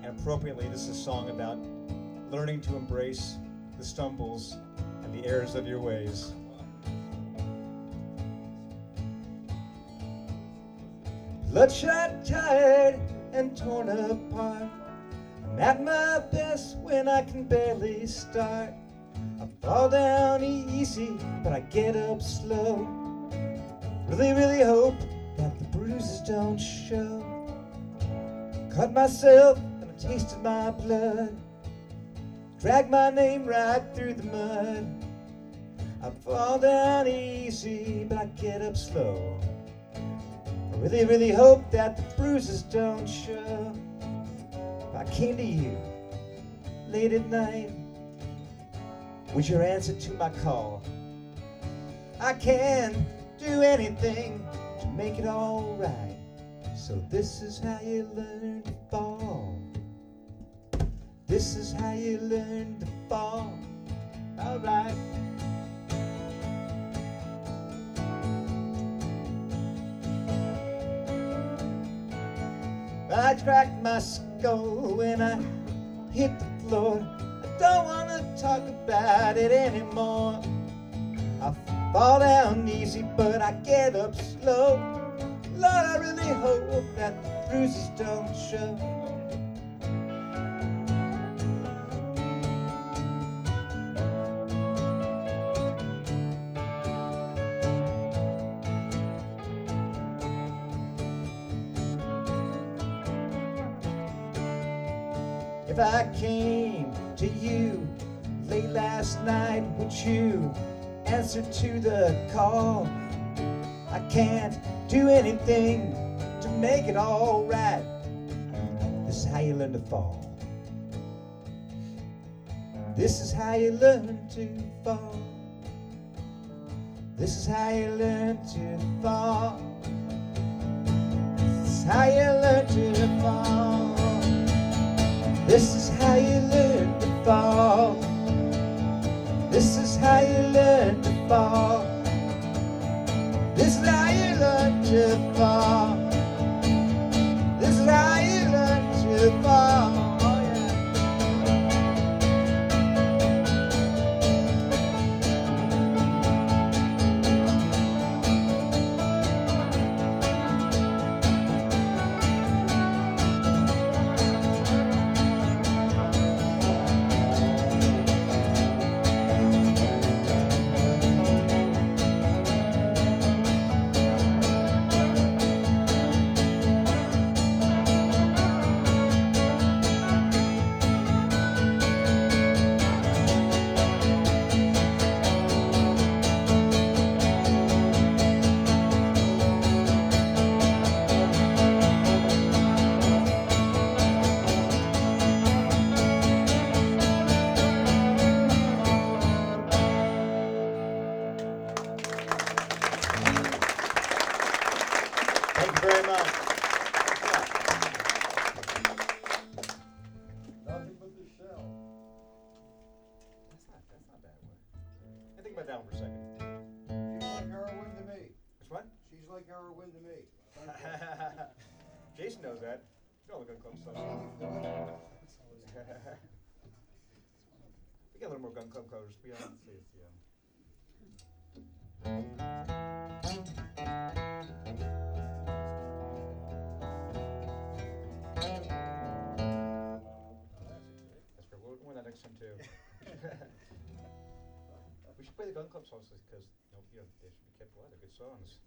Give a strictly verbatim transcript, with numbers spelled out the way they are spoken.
appropriately, this is a song about learning to embrace the stumbles and the errors of your ways. Bloodshot, tired, and torn apart. I'm at my best when I can barely start. I fall down easy, but I get up slow. Really, really hope that the bruises don't show. Cut myself and I tasted my blood. Drag my name right through the mud. I fall down easy, but I get up slow. I really, really hope that the bruises don't show. If I came to you late at night, would your answer to my call? I can't do anything to make it all right. So this is how you learn to fall. This is how you learn to fall. All right. I cracked my skull when I hit the floor. I don't want to talk about it anymore. I fall down easy, but I get up slow. Lord, I really hope that the bruises don't show. If I came to you late last night, would you answer to the call? I can't do anything to make it all right. This is how you learn to fall. This is how you learn to fall. This is how you learn to fall. This is how you learn to fall. This is how you learn to fall. This is how you learn to fall. This is how you learn to fall. This is how you learn to fall. Oh, yeah. Thank you very much. Nothing but the shell. That's not, that's not a bad one. I think about that one for a second. She's like heroin to me. Which one? She's like heroin to me. Jason knows that. You know the Gun Club stuff. We got a little more Gun Club covers. Be honest. See, it's, yeah. That's great. We'll win that next time too. We should play the Gun Club songs because you know, you know, they should be kept alive. They're good songs.